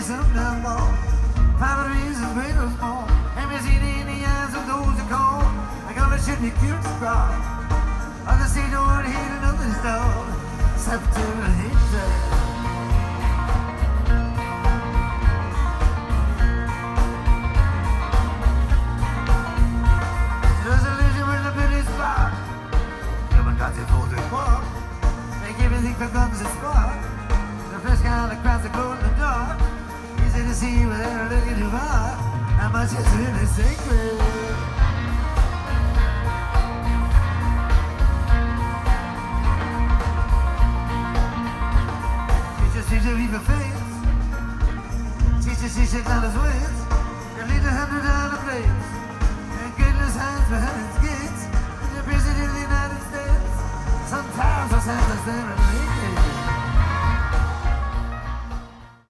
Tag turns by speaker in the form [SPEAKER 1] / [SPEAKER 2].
[SPEAKER 1] some down ball. Private reasons, great or small. Have you seen in the eyes of those who call? I gotta shoot the cute spot. Other say don't hate another stone. Except to hate that. There's a legend with a pretty spot. Human got it for the walk. They give anything for guns and spark. The first kind of crowds that go in the dark. Easy to see without looking too hard. How much is really sacred? Teach her leave her face. Teach her down his ways. You lead $100 plates. And goodness hands behind its gates. And you're president of the United States. Sometimes I stand there.